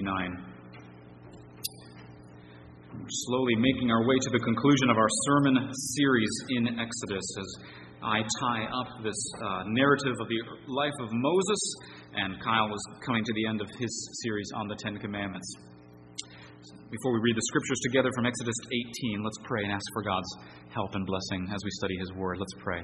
59. Slowly making our way to the conclusion of our sermon series in Exodus as I tie up this narrative of the life of Moses, and Kyle was coming to the end of his series on the Ten Commandments. Before we read the scriptures together from Exodus 18, let's pray and ask for God's help and blessing as we study His Word. Let's pray.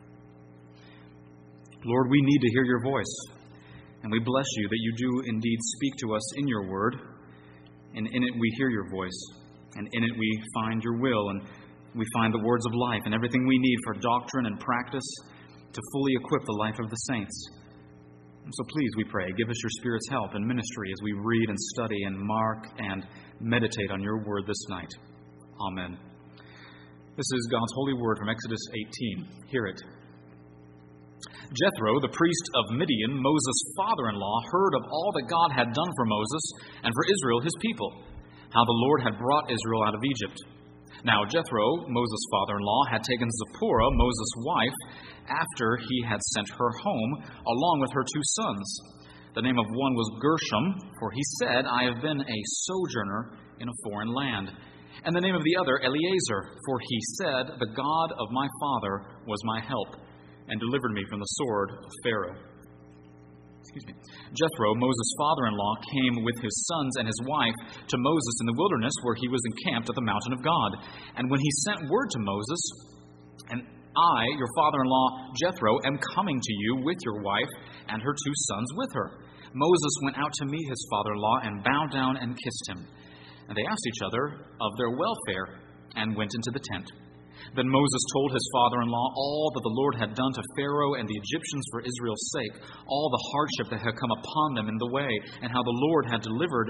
Lord, we need to hear Your voice, and we bless You that You do indeed speak to us in Your Word, and in it we hear Your voice. And in it we find Your will, and we find the words of life and everything we need for doctrine and practice to fully equip the life of the saints. And so please, we pray, give us Your Spirit's help and ministry as we read and study and mark and meditate on Your Word this night. Amen. This is God's holy word from Exodus 18. Hear it. Jethro, the priest of Midian, Moses' father-in-law, heard of all that God had done for Moses and for Israel, His people, how the Lord had brought Israel out of Egypt. Now Jethro, Moses' father-in-law, had taken Zipporah, Moses' wife, after he had sent her home, along with her 2 sons. The name of one was Gershom, for he said, I have been a sojourner in a foreign land. And the name of the other, Eleazar, for he said, the God of my father was my help, and delivered me from the sword of Pharaoh. Jethro, Moses' father-in-law, came with his sons and his wife to Moses in the wilderness where he was encamped at the mountain of God. And when he sent word to Moses, and I, your father-in-law Jethro, am coming to you with your wife and her 2 sons with her. Moses went out to meet his father-in-law and bowed down and kissed him. And they asked each other of their welfare and went into the tent. Then Moses told his father-in-law all that the Lord had done to Pharaoh and the Egyptians for Israel's sake, all the hardship that had come upon them in the way, and how the Lord had delivered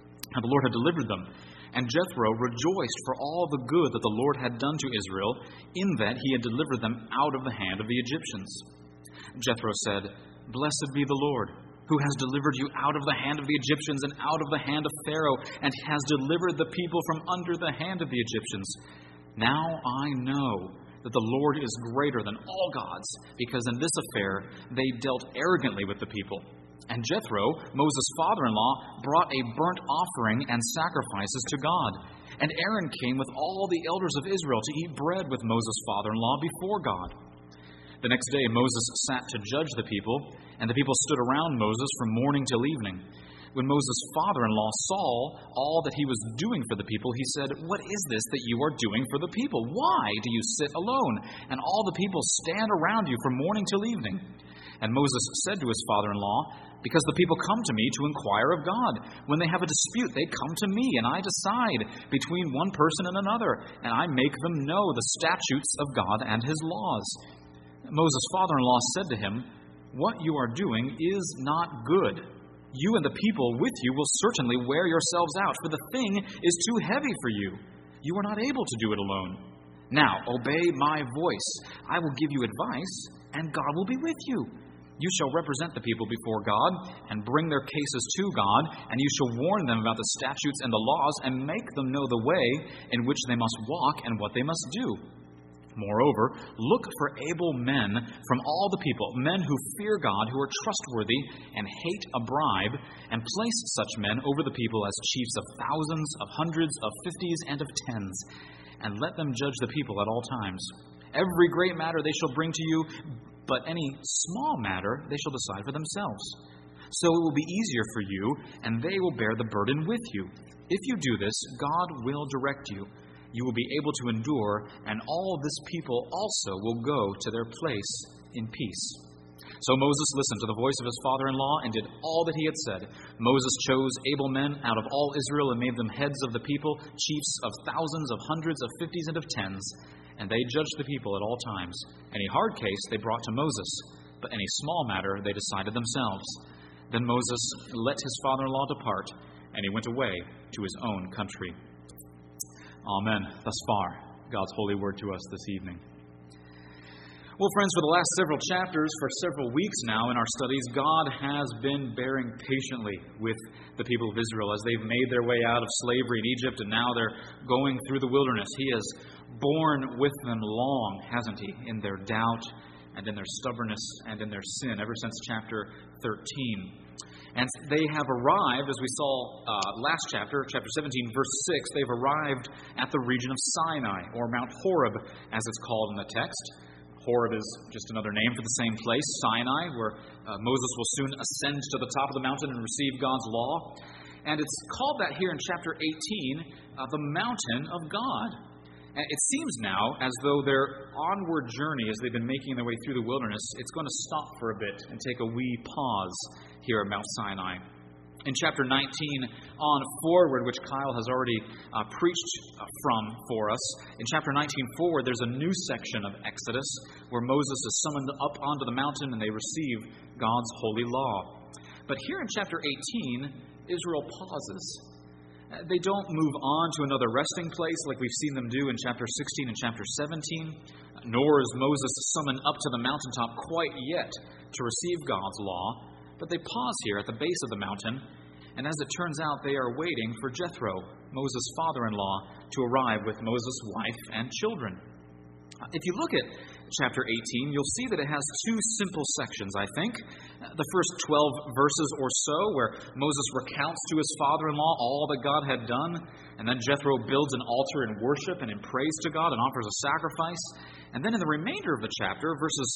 them. And Jethro rejoiced for all the good that the Lord had done to Israel, in that He had delivered them out of the hand of the Egyptians. Jethro said, Blessed be the Lord, who has delivered you out of the hand of the Egyptians and out of the hand of Pharaoh, and has delivered the people from under the hand of the Egyptians. Now I know that the Lord is greater than all gods, because in this affair they dealt arrogantly with the people. And Jethro, Moses' father-in-law, brought a burnt offering and sacrifices to God. And Aaron came with all the elders of Israel to eat bread with Moses' father-in-law before God. The next day Moses sat to judge the people, and the people stood around Moses from morning till evening. When Moses' father-in-law saw all that he was doing for the people, he said, What is this that you are doing for the people? Why do you sit alone, and all the people stand around you from morning till evening? And Moses said to his father-in-law, Because the people come to me to inquire of God. When they have a dispute, they come to me, and I decide between one person and another, and I make them know the statutes of God and His laws. Moses' father-in-law said to him, What you are doing is not good. You and the people with you will certainly wear yourselves out, for the thing is too heavy for you. You are not able to do it alone. Now, obey my voice. I will give you advice, and God will be with you. You shall represent the people before God, and bring their cases to God, and you shall warn them about the statutes and the laws, and make them know the way in which they must walk and what they must do. Moreover, look for able men from all the people, men who fear God, who are trustworthy and hate a bribe, and place such men over the people as chiefs of thousands, of hundreds, of 50s, and of 10s, and let them judge the people at all times. Every great matter they shall bring to you, but any small matter they shall decide for themselves. So it will be easier for you, and they will bear the burden with you. If you do this, God will direct you. You will be able to endure, and all this people also will go to their place in peace. So Moses listened to the voice of his father-in-law and did all that he had said. Moses chose able men out of all Israel and made them heads of the people, chiefs of thousands, of hundreds, of 50s, and of 10s. And they judged the people at all times. Any hard case they brought to Moses, but any small matter they decided themselves. Then Moses let his father-in-law depart, and he went away to his own country. Amen. Thus far, God's holy word to us this evening. Well, friends, for the last several chapters, for several weeks now in our studies, God has been bearing patiently with the people of Israel as they've made their way out of slavery in Egypt, and now they're going through the wilderness. He has borne with them long, hasn't He, in their doubt and in their stubbornness and in their sin, ever since chapter 13. And they have arrived, as we saw last chapter, chapter 17, verse 6, they've arrived at the region of Sinai, or Mount Horeb, as it's called in the text. Horeb is just another name for the same place, Sinai, where Moses will soon ascend to the top of the mountain and receive God's law. And it's called that here in chapter 18, the mountain of God. And it seems now as though their onward journey, as they've been making their way through the wilderness, it's going to stop for a bit and take a wee pause here at Mount Sinai. In chapter 19 on forward, which Kyle has already preached from for us, in chapter 19 forward, there's a new section of Exodus where Moses is summoned up onto the mountain and they receive God's holy law. But here in chapter 18, Israel pauses. They don't move on to another resting place like we've seen them do in chapter 16 and chapter 17, nor is Moses summoned up to the mountaintop quite yet to receive God's law. But they pause here at the base of the mountain, and as it turns out, they are waiting for Jethro, Moses' father-in-law, to arrive with Moses' wife and children. If you look at chapter 18, you'll see that it has two simple sections, I think. The first 12 verses or so, where Moses recounts to his father-in-law all that God had done, and then Jethro builds an altar in worship and in praise to God and offers a sacrifice. And then in the remainder of the chapter, verses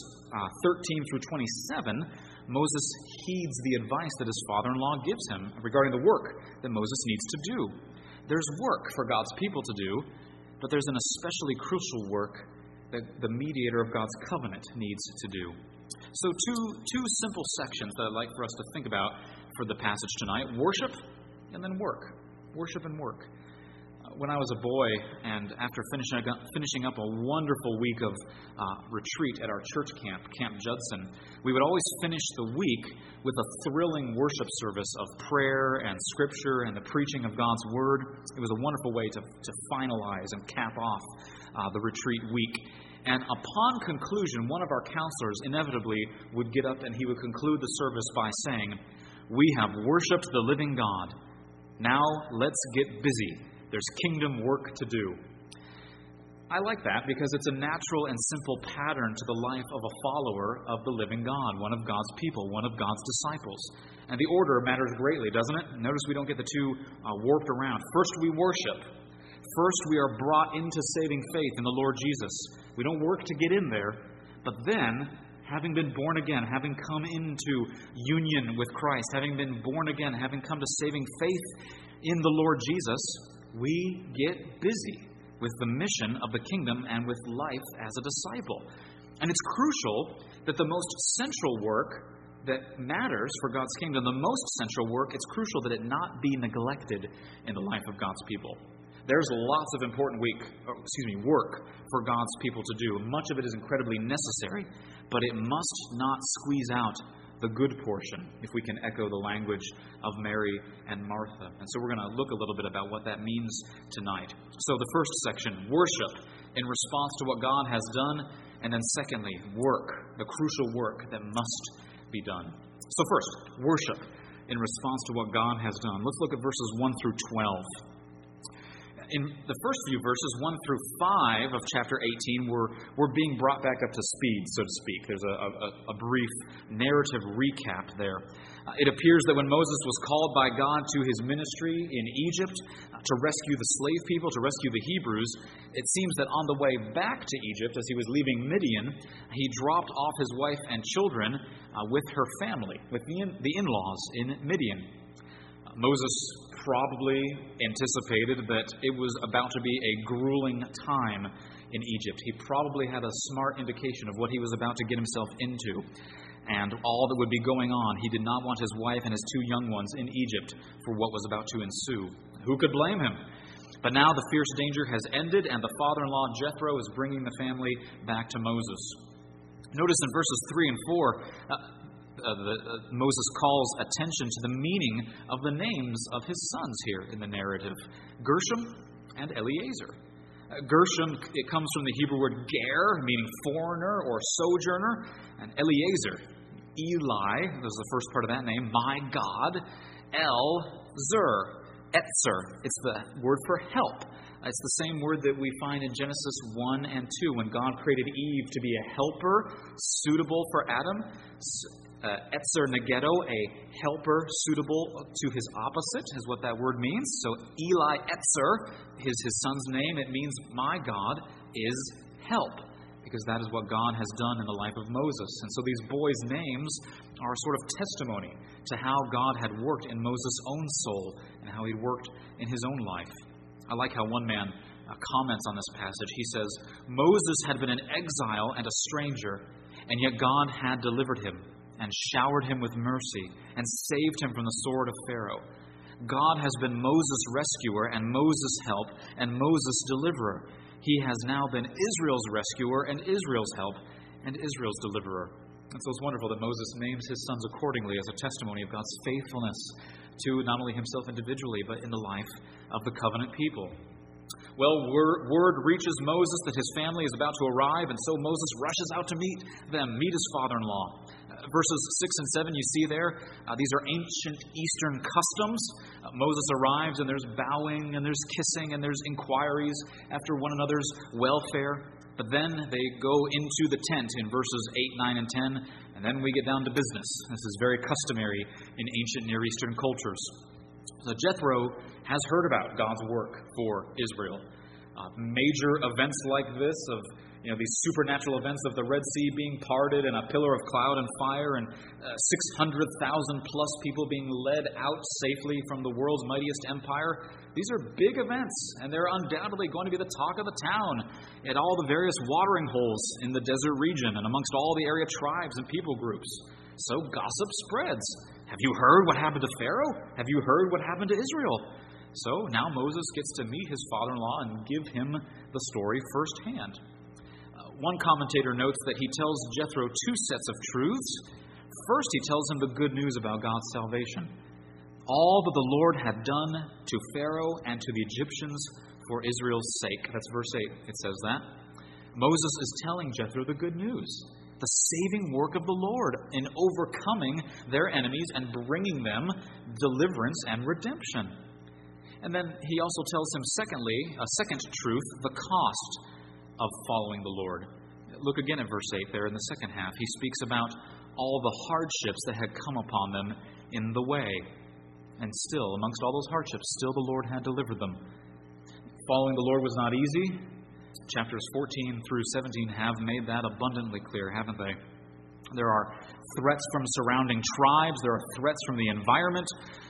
13 through 27, Moses heeds the advice that his father-in-law gives him regarding the work that Moses needs to do. There's work for God's people to do, but there's an especially crucial work that the mediator of God's covenant needs to do. So two simple sections that I'd like for us to think about for the passage tonight: worship and then work. Worship and work. When I was a boy, and after finishing up a wonderful week of retreat at our church camp, Camp Judson, we would always finish the week with a thrilling worship service of prayer and scripture and the preaching of God's word. It was a wonderful way to finalize and cap off the retreat week. And upon conclusion, one of our counselors inevitably would get up and he would conclude the service by saying, "We have worshiped the living God. Now let's get busy. There's kingdom work to do." I like that because it's a natural and simple pattern to the life of a follower of the living God, one of God's people, one of God's disciples. And the order matters greatly, doesn't it? Notice we don't get the two warped around. First we worship. First we are brought into saving faith in the Lord Jesus. We don't work to get in there, but then, having been born again, having come into union with Christ, having been born again, having come to saving faith in the Lord Jesus, we get busy with the mission of the kingdom and with life as a disciple. And it's crucial that the most central work that matters for God's kingdom, the most central work, it's crucial that it not be neglected in the life of God's people. There's lots of important work for God's people to do. Much of it is incredibly necessary, but it must not squeeze out the good portion, if we can echo the language of Mary and Martha. And so we're going to look a little bit about what that means tonight. So the first section, worship in response to what God has done, and then secondly, work, the crucial work that must be done. So first, worship in response to what God has done. Let's look at verses 1 through 12. In the first few verses, 1 through 5 of chapter 18, we're being brought back up to speed, so to speak. There's a brief narrative recap there. It appears that when Moses was called by God to his ministry in Egypt to rescue the slave people, to rescue the Hebrews, it seems that on the way back to Egypt, as he was leaving Midian, he dropped off his wife and children with her family, with the in-laws in Midian. Moses probably anticipated that it was about to be a grueling time in Egypt. He probably had a smart indication of what he was about to get himself into and all that would be going on. He did not want his wife and his two young ones in Egypt for what was about to ensue. Who could blame him? But now the fierce danger has ended, and the father-in-law Jethro is bringing the family back to Moses. Notice in verses 3 and 4, Moses calls attention to the meaning of the names of his sons here in the narrative, Gershom and Eliezer. Gershom, it comes from the Hebrew word ger, meaning foreigner or sojourner, and Eliezer, Eli, there's the first part of that name, my God, El-zer, Etzer, it's the word for help. It's the same word that we find in Genesis 1 and 2 when God created Eve to be a helper suitable for Adam. Etzer Negedo, a helper suitable to his opposite, is what that word means. So Eli Etzer is his son's name. It means my God is help, because that is what God has done in the life of Moses. And so these boys' names are a sort of testimony to how God had worked in Moses' own soul and how he worked in his own life. I like how one man comments on this passage. He says, Moses had been an exile and a stranger, and yet God had delivered him and showered him with mercy and saved him from the sword of Pharaoh. God has been Moses' rescuer and Moses' help and Moses' deliverer. He has now been Israel's rescuer and Israel's help and Israel's deliverer. And so it's wonderful that Moses names his sons accordingly as a testimony of God's faithfulness to not only himself individually, but in the life of the covenant people. Well, word reaches Moses that his family is about to arrive, and so Moses rushes out to meet his father-in-law. Verses 6 and 7, you see there, these are ancient Eastern customs. Moses arrives, and there's bowing, and there's kissing, and there's inquiries after one another's welfare. But then they go into the tent in verses 8, 9, and 10, and then we get down to business. This is very customary in ancient Near Eastern cultures. So Jethro has heard about God's work for Israel. Major events like this of these supernatural events of the Red Sea being parted and a pillar of cloud and fire and 600,000 plus people being led out safely from the world's mightiest empire. These are big events, and they're undoubtedly going to be the talk of the town at all the various watering holes in the desert region and amongst all the area tribes and people groups. So gossip spreads. Have you heard what happened to Pharaoh? Have you heard what happened to Israel? So now Moses gets to meet his father-in-law and give him the story firsthand. One commentator notes that he tells Jethro two sets of truths. First, he tells him the good news about God's salvation. All that the Lord had done to Pharaoh and to the Egyptians for Israel's sake. That's verse 8. It says that. Moses is telling Jethro the good news. The saving work of the Lord in overcoming their enemies and bringing them deliverance and redemption. And then he also tells him, secondly, a second truth, the cost of following the Lord. Look again at verse 8 there in the second half. He speaks about all the hardships that had come upon them in the way. And still, amongst all those hardships, still the Lord had delivered them. Following the Lord was not easy. Chapters 14 through 17 have made that abundantly clear, haven't they? There are threats from surrounding tribes. There are threats from the environment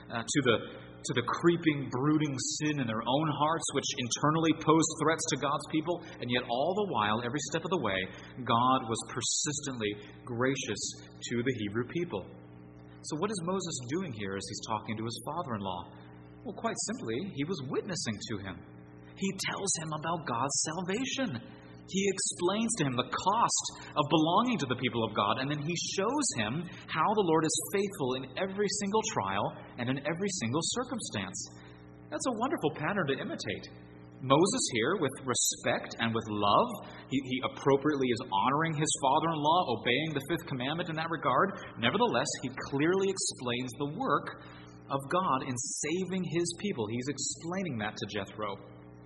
to the creeping, brooding sin in their own hearts, which internally posed threats to God's people. And yet all the while, every step of the way, God was persistently gracious to the Hebrew people. So what is Moses doing here as he's talking to his father-in-law? Well, quite simply, he was witnessing to him. He tells him about God's salvation. He explains to him the cost of belonging to the people of God, and then he shows him how the Lord is faithful in every single trial and in every single circumstance. That's a wonderful pattern to imitate. Moses here, with respect and with love, he appropriately is honoring his father-in-law, obeying the fifth commandment in that regard. Nevertheless, he clearly explains the work of God in saving his people. He's explaining that to Jethro.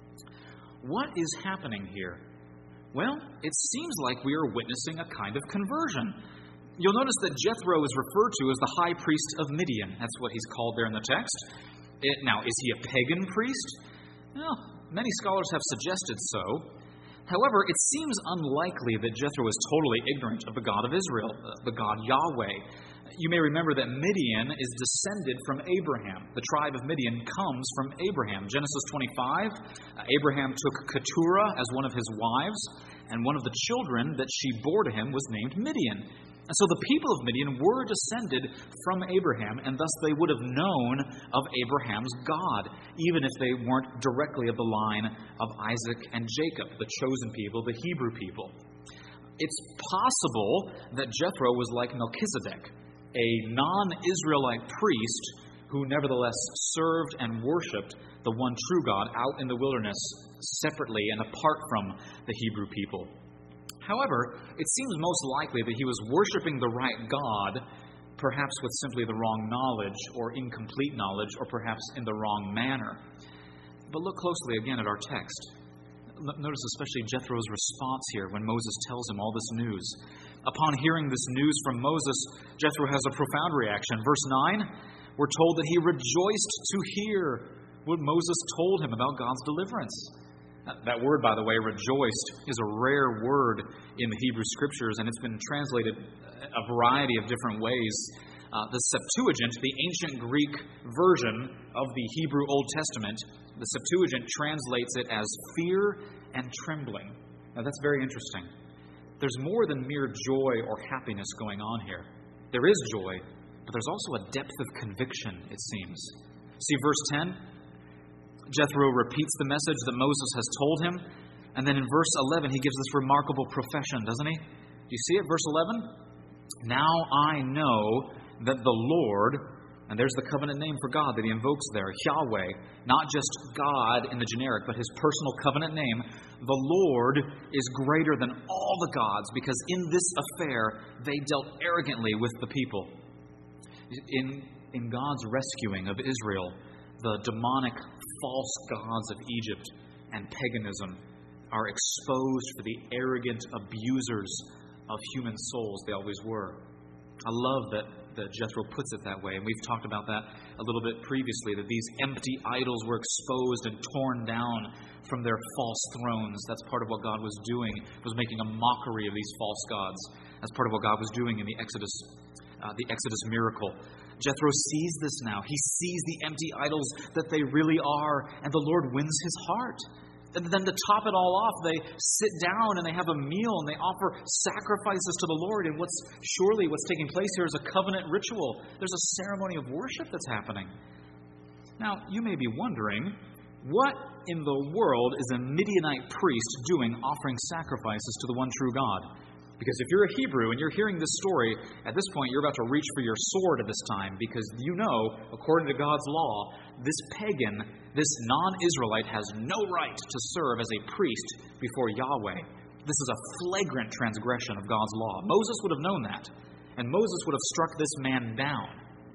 What is happening here? Well, it seems like we are witnessing a kind of conversion. You'll notice that Jethro is referred to as the high priest of Midian. That's what he's called there in the text. Now, is he a pagan priest? Well, many scholars have suggested so. However, it seems unlikely that Jethro is totally ignorant of the God of Israel, the God Yahweh. You may remember that Midian is descended from Abraham. The tribe of Midian comes from Abraham. Genesis 25, Abraham took Keturah as one of his wives, and one of the children that she bore to him was named Midian. And so the people of Midian were descended from Abraham, and thus they would have known of Abraham's God, even if they weren't directly of the line of Isaac and Jacob, the chosen people, the Hebrew people. It's possible that Jethro was like Melchizedek, a non-Israelite priest who nevertheless served and worshipped the one true God out in the wilderness separately and apart from the Hebrew people. However, it seems most likely that he was worshiping the right God, perhaps with simply the wrong knowledge or incomplete knowledge, or perhaps in the wrong manner. But look closely again at our text. Notice especially Jethro's response here when Moses tells him all this news. Upon hearing this news from Moses, Jethro has a profound reaction. Verse 9, we're told that he rejoiced to hear what Moses told him about God's deliverance. That word, by the way, rejoiced, is a rare word in the Hebrew Scriptures, and it's been translated a variety of different ways. The Septuagint, the ancient Greek version of the Hebrew Old Testament, the Septuagint translates it as fear and trembling. Now that's very interesting. There's more than mere joy or happiness going on here. There is joy, but there's also a depth of conviction, it seems. See verse 10? Jethro repeats the message that Moses has told him, and then in verse 11 he gives this remarkable profession, doesn't he? Do you see it? Verse 11? Now I know that the Lord, and there's the covenant name for God that he invokes there, Yahweh, not just God in the generic, but his personal covenant name, the Lord is greater than all the gods, because in this affair they dealt arrogantly with the people. In God's rescuing of Israel, the demonic false gods of Egypt and paganism are exposed for the arrogant abusers of human souls they always were. I love that Jethro puts it that way, and we've talked about that a little bit previously, that these empty idols were exposed and torn down from their false thrones. That's part of what God was doing, was making a mockery of these false gods. That's part of what God was doing in the Exodus miracle. Jethro sees this now. He sees the empty idols that they really are, and the Lord wins his heart. And then to top it all off, they sit down and they have a meal and they offer sacrifices to the Lord. And what's taking place here is a covenant ritual. There's a ceremony of worship that's happening. Now, you may be wondering, what in the world is a Midianite priest doing offering sacrifices to the one true God? Because if you're a Hebrew and you're hearing this story, at this point you're about to reach for your sword at this time, because you know, according to God's law, this pagan, this non-Israelite has no right to serve as a priest before Yahweh. This is a flagrant transgression of God's law. Moses would have known that, and Moses would have struck this man down.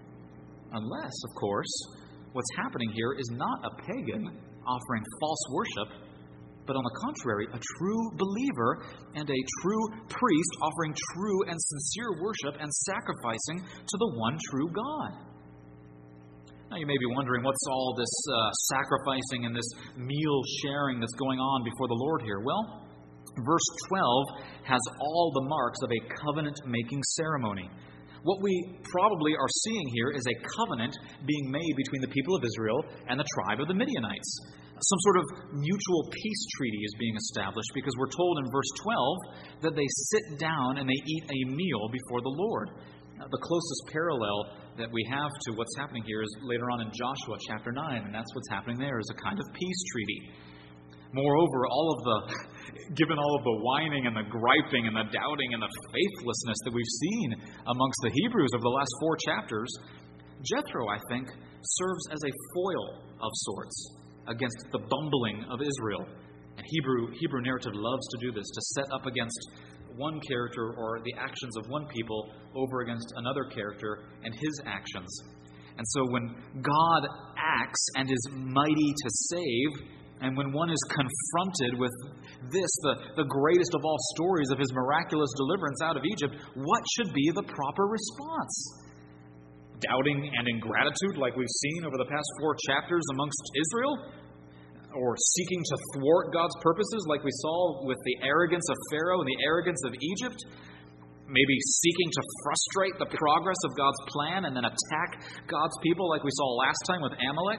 Unless, of course, what's happening here is not a pagan offering false worship, but on the contrary, a true believer and a true priest offering true and sincere worship and sacrificing to the one true God. Now you may be wondering, what's all this sacrificing and this meal sharing that's going on before the Lord here? Well, verse 12 has all the marks of a covenant-making ceremony. What we probably are seeing here is a covenant being made between the people of Israel and the tribe of the Midianites. Some sort of mutual peace treaty is being established, because we're told in verse 12 that they sit down and they eat a meal before the Lord. Now, the closest parallel that we have to what's happening here is later on in Joshua chapter 9, and that's what's happening there, is a kind of peace treaty. Moreover, given all of the whining and the griping and the doubting and the faithlessness that we've seen amongst the Hebrews over the last 4 chapters, Jethro, I think, serves as a foil of sorts against the bumbling of Israel. And Hebrew narrative loves to do this, to set up against one character or the actions of one people over against another character and his actions. And so when God acts and is mighty to save, and when one is confronted with this, the greatest of all stories of his miraculous deliverance out of Egypt, what should be the proper response? Doubting and ingratitude like we've seen over the past 4 chapters amongst Israel? Or seeking to thwart God's purposes like we saw with the arrogance of Pharaoh and the arrogance of Egypt? Maybe seeking to frustrate the progress of God's plan and then attack God's people like we saw last time with Amalek?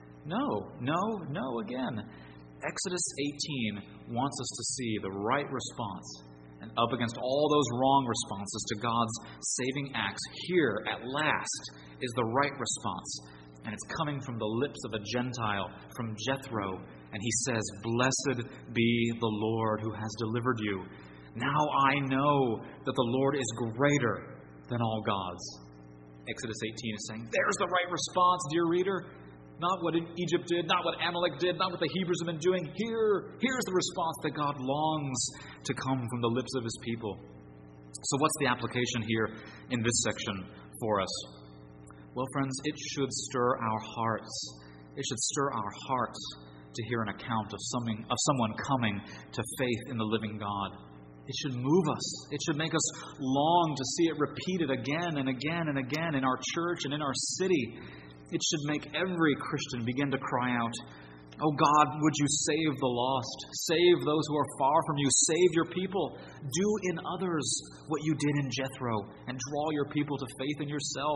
No again. Exodus 18 wants us to see the right response. And up against all those wrong responses to God's saving acts, here, at last, is the right response. And it's coming from the lips of a Gentile, from Jethro. And he says, "Blessed be the Lord who has delivered you. Now I know that the Lord is greater than all gods." Exodus 18 is saying, there's the right response, dear reader. Not what Egypt did, not what Amalek did, not what the Hebrews have been doing. Here's the response that God longs to come from the lips of his people. So what's the application here in this section for us? Well, friends, it should stir our hearts. It should stir our hearts to hear an account of someone coming to faith in the living God. It should move us. It should make us long to see it repeated again and again and again in our church and in our city. It should make every Christian begin to cry out, "Oh God, would you save the lost? Save those who are far from you. Save your people. Do in others what you did in Jethro, and draw your people to faith in yourself."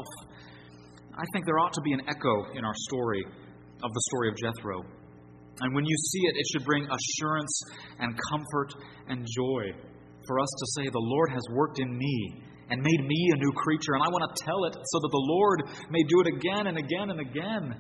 I think there ought to be an echo in our story of the story of Jethro. And when you see it, it should bring assurance and comfort and joy for us to say, "The Lord has worked in me and made me a new creature, and I want to tell it so that the Lord may do it again and again and again."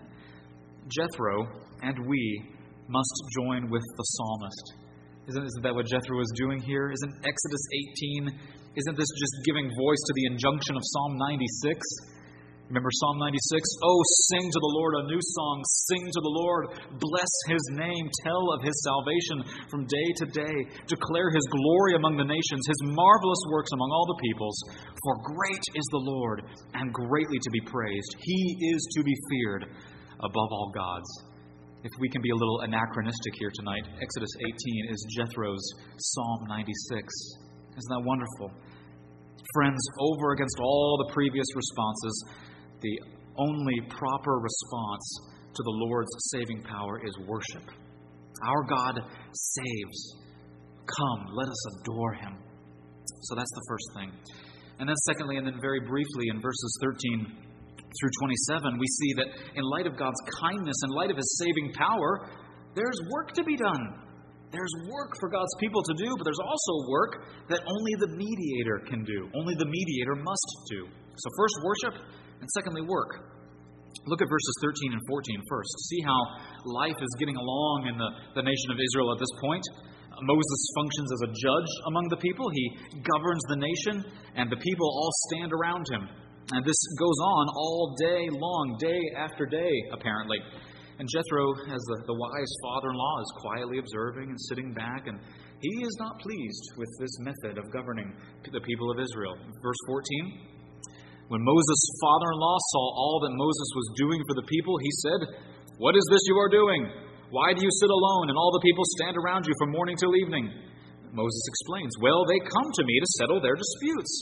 Jethro and we must join with the psalmist. Isn't that what Jethro is doing here? Isn't Exodus 18, isn't this just giving voice to the injunction of Psalm 96? Remember Psalm 96? "Oh, sing to the Lord a new song. Sing to the Lord. Bless His name. Tell of His salvation from day to day. Declare His glory among the nations, His marvelous works among all the peoples. For great is the Lord, and greatly to be praised. He is to be feared above all gods." If we can be a little anachronistic here tonight, Exodus 18 is Jethro's Psalm 96. Isn't that wonderful? Friends, over against all the previous responses, the only proper response to the Lord's saving power is worship. Our God saves. Come, let us adore Him. So that's the first thing. And then secondly, and then very briefly in verses 13 through 27, we see that in light of God's kindness, in light of His saving power, there's work to be done. There's work for God's people to do, but there's also work that only the mediator can do. Only the mediator must do. So first, worship, and secondly, work. Look at verses 13 and 14 first. See how life is getting along in the nation of Israel at this point. Moses functions as a judge among the people. He governs the nation, and the people all stand around him. And this goes on all day long, day after day, apparently. And Jethro, as the wise father-in-law, is quietly observing and sitting back, and he is not pleased with this method of governing the people of Israel. Verse 14, when Moses' father-in-law saw all that Moses was doing for the people, he said, "What is this you are doing? Why do you sit alone, and all the people stand around you from morning till evening?" Moses explains, "Well, they come to me to settle their disputes."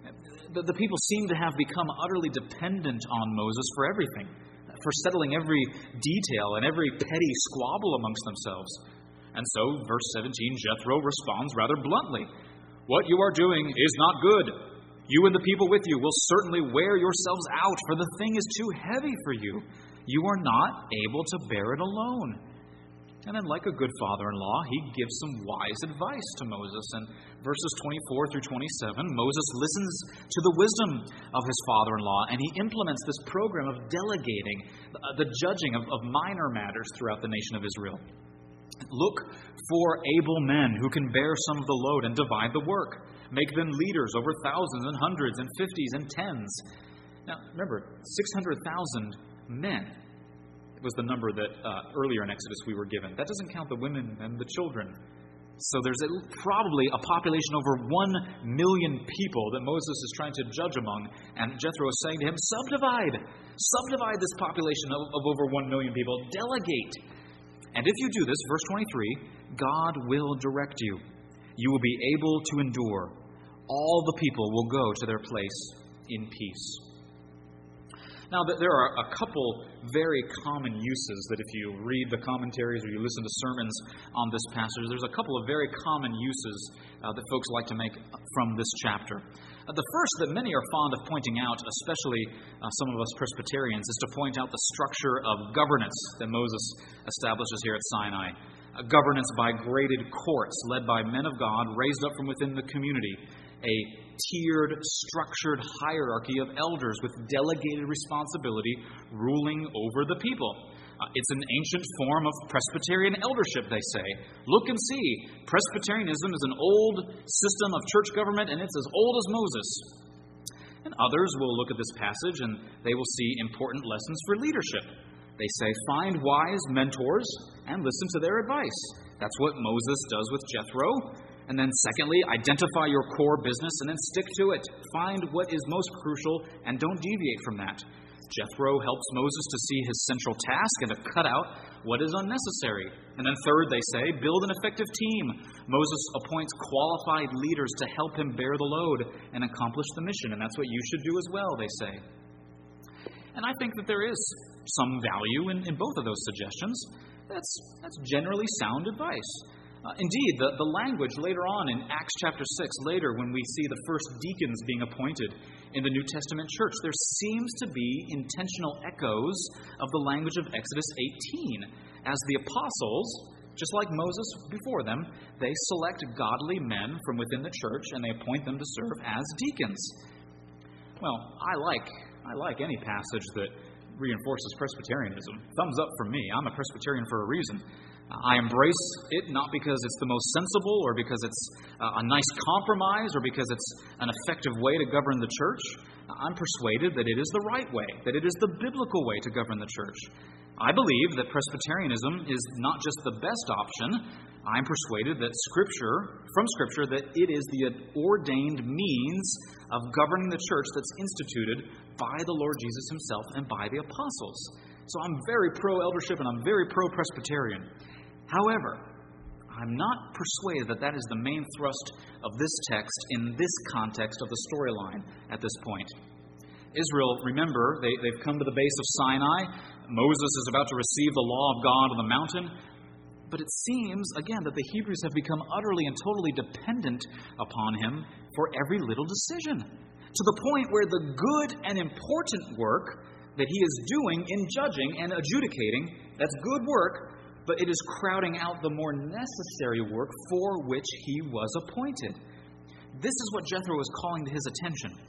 The people seem to have become utterly dependent on Moses for everything, for settling every detail and every petty squabble amongst themselves. And so, verse 17, Jethro responds rather bluntly, "What you are doing is not good. You and the people with you will certainly wear yourselves out, for the thing is too heavy for you. You are not able to bear it alone." And then, like a good father-in-law, he gives some wise advice to Moses. And verses 24 through 27, Moses listens to the wisdom of his father-in-law, and he implements this program of delegating the judging of minor matters throughout the nation of Israel. Look for able men who can bear some of the load and divide the work. Make them leaders over thousands and hundreds and fifties and tens. Now, remember, 600,000 men. It was the number that earlier in Exodus we were given. That doesn't count the women and the children. So there's probably a population over 1 million people that Moses is trying to judge among. And Jethro is saying to him, subdivide this population of over 1 million people. Delegate. And if you do this, verse 23, God will direct you. You will be able to endure. All the people will go to their place in peace. Now, there are a couple very common uses that if you read the commentaries or you listen to sermons on this passage, there's a couple of very common uses that folks like to make from this chapter. The first that many are fond of pointing out, especially some of us Presbyterians, is to point out the structure of governance that Moses establishes here at Sinai. A governance by graded courts led by men of God raised up from within the community. A tiered, structured hierarchy of elders with delegated responsibility ruling over the people. It's an ancient form of Presbyterian eldership, they say. Look and see. Presbyterianism is an old system of church government, and it's as old as Moses. And others will look at this passage, and they will see important lessons for leadership. They say, find wise mentors and listen to their advice. That's what Moses does with Jethro. And then secondly, identify your core business and then stick to it. Find what is most crucial and don't deviate from that. Jethro helps Moses to see his central task and to cut out what is unnecessary. And then third, they say, build an effective team. Moses appoints qualified leaders to help him bear the load and accomplish the mission. And that's what you should do as well, they say. And I think that there is some value in both of those suggestions. That's generally sound advice. Indeed, the language later on in Acts chapter 6, later when we see the first deacons being appointed in the New Testament church, there seems to be intentional echoes of the language of Exodus 18, as the apostles, just like Moses before them, they select godly men from within the church and they appoint them to serve as deacons. Well, I like any passage that reinforces Presbyterianism. Thumbs up from me. I'm a Presbyterian for a reason. I embrace it not because it's the most sensible or because it's a nice compromise or because it's an effective way to govern the church. I'm persuaded that it is the right way, that it is the biblical way to govern the church. I believe that Presbyterianism is not just the best option. I'm persuaded that from Scripture, that it is the ordained means of governing the church that's instituted by the Lord Jesus himself and by the apostles. So I'm very pro-eldership and I'm very pro-Presbyterian. However, I'm not persuaded that that is the main thrust of this text in this context of the storyline at this point. Israel, remember, they've come to the base of Sinai. Moses is about to receive the law of God on the mountain. But it seems, again, that the Hebrews have become utterly and totally dependent upon him for every little decision, to the point where the good and important work that he is doing in judging and adjudicating, that's good work, but it is crowding out the more necessary work for which he was appointed. This is what Jethro is calling to his attention.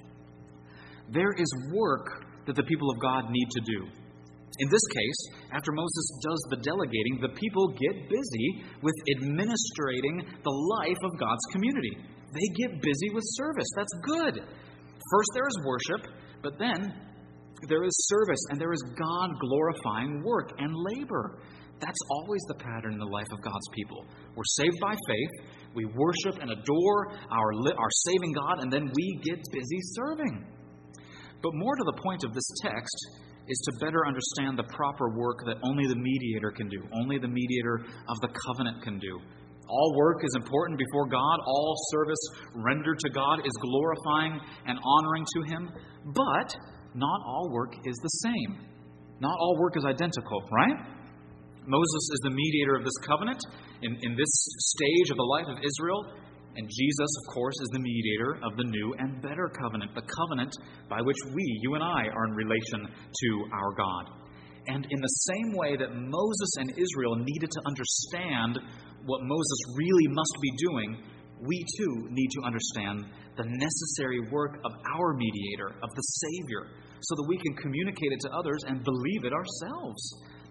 There is work that the people of God need to do. In this case, after Moses does the delegating, the people get busy with administrating the life of God's community. They get busy with service. That's good. First there is worship, but then there is service, and there is God-glorifying work and labor. That's always the pattern in the life of God's people. We're saved by faith, we worship and adore our saving God, and then we get busy serving. But more to the point of this text is to better understand the proper work that only the mediator can do, only the mediator of the covenant can do. All work is important before God. All service rendered to God is glorifying and honoring to him. But not all work is the same. Not all work is identical, right? Moses is the mediator of this covenant in this stage of the life of Israel. And Jesus, of course, is the mediator of the new and better covenant, the covenant by which you and I, are in relation to our God. And in the same way that Moses and Israel needed to understand what Moses really must be doing, we too need to understand the necessary work of our mediator, of the Savior, so that we can communicate it to others and believe it ourselves.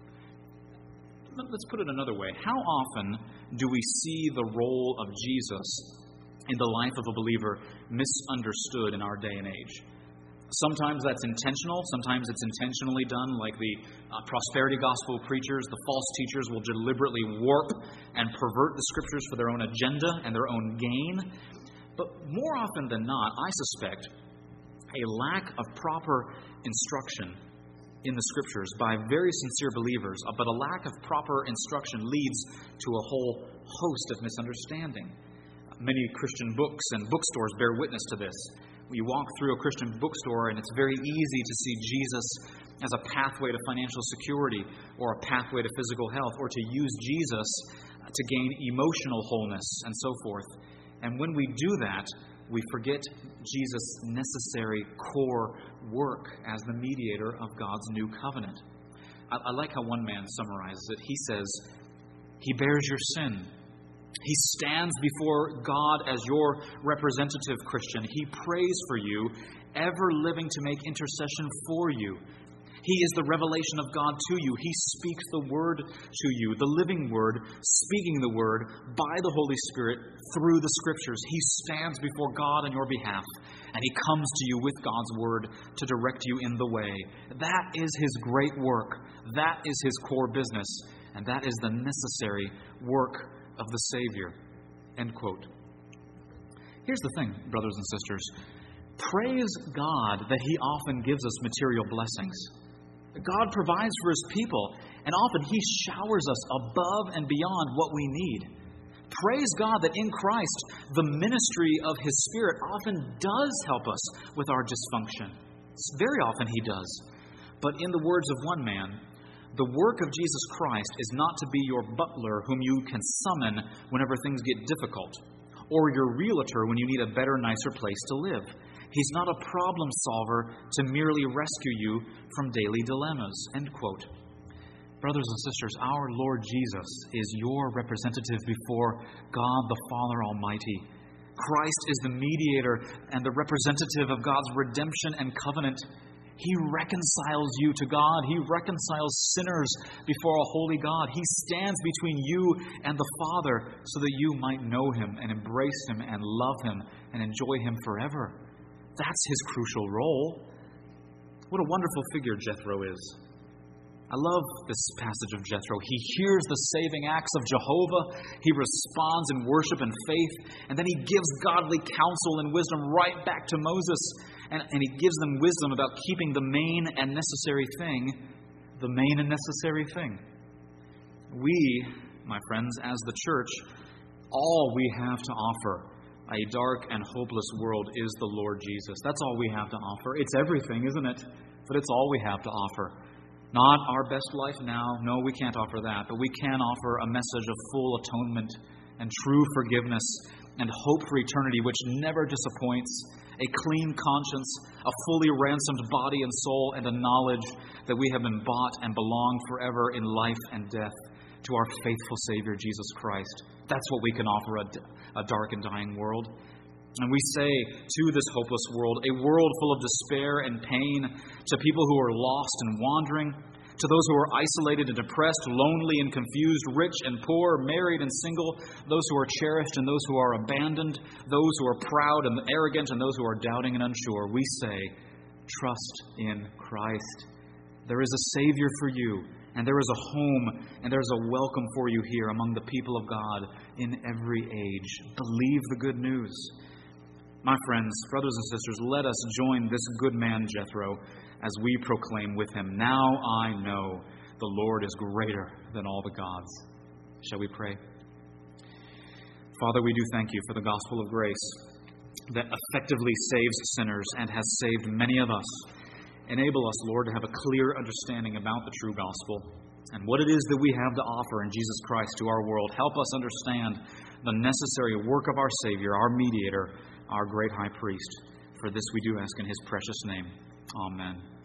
Let's put it another way. How often do we see the role of Jesus in the life of a believer misunderstood in our day and age? Sometimes that's intentional. Sometimes it's intentionally done, like the prosperity gospel preachers. The false teachers will deliberately warp and pervert the Scriptures for their own agenda and their own gain. But more often than not, I suspect a lack of proper instruction in the Scriptures by very sincere believers, but a lack of proper instruction leads to a whole host of misunderstanding. Many Christian books and bookstores bear witness to this. You walk through a Christian bookstore and it's very easy to see Jesus as a pathway to financial security or a pathway to physical health, or to use Jesus to gain emotional wholeness and so forth. And when we do that, we forget Jesus' necessary core work as the mediator of God's new covenant. I like how one man summarizes it. He says, he bears your sin. He stands before God as your representative Christian. He prays for you, ever living to make intercession for you. He is the revelation of God to you. He speaks the Word to you, the living Word, speaking the Word by the Holy Spirit through the Scriptures. He stands before God on your behalf, and He comes to you with God's Word to direct you in the way. That is His great work. That is His core business, and that is the necessary work of the Savior. End quote. Here's the thing, brothers and sisters. Praise God that He often gives us material blessings. God provides for His people, and often He showers us above and beyond what we need. Praise God that in Christ, the ministry of His Spirit often does help us with our dysfunction. Very often He does. But in the words of one man, the work of Jesus Christ is not to be your butler whom you can summon whenever things get difficult, or your realtor when you need a better, nicer place to live. He's not a problem solver to merely rescue you from daily dilemmas. End quote. Brothers and sisters, our Lord Jesus is your representative before God the Father Almighty. Christ is the mediator and the representative of God's redemption and covenant. He reconciles you to God. He reconciles sinners before a holy God. He stands between you and the Father so that you might know Him and embrace Him and love Him and enjoy Him forever. That's His crucial role. What a wonderful figure Jethro is. I love this passage of Jethro. He hears the saving acts of Jehovah. He responds in worship and faith. And then he gives godly counsel and wisdom right back to Moses. And he gives them wisdom about keeping the main and necessary thing. The main and necessary thing. We, my friends, as the church, all we have to offer a dark and hopeless world is the Lord Jesus. That's all we have to offer. It's everything, isn't it? But it's all we have to offer. Not our best life now. No, we can't offer that. But we can offer a message of full atonement and true forgiveness and hope for eternity, which never disappoints, a clean conscience, a fully ransomed body and soul, and a knowledge that we have been bought and belong forever in life and death to our faithful Savior, Jesus Christ. That's what we can offer a dark and dying world. And we say to this hopeless world, a world full of despair and pain, to people who are lost and wandering, to those who are isolated and depressed, lonely and confused, rich and poor, married and single, those who are cherished and those who are abandoned, those who are proud and arrogant and those who are doubting and unsure, we say, trust in Christ. There is a Savior for you, and there is a home, and there is a welcome for you here among the people of God in every age. Believe the good news. My friends, brothers and sisters, let us join this good man Jethro as we proclaim with him, now I know the Lord is greater than all the gods. Shall we pray? Father, we do thank you for the gospel of grace that effectively saves sinners and has saved many of us. Enable us, Lord, to have a clear understanding about the true gospel and what it is that we have to offer in Jesus Christ to our world. Help us understand the necessary work of our Savior, our mediator, our great high priest. For this we do ask in His precious name. Amen.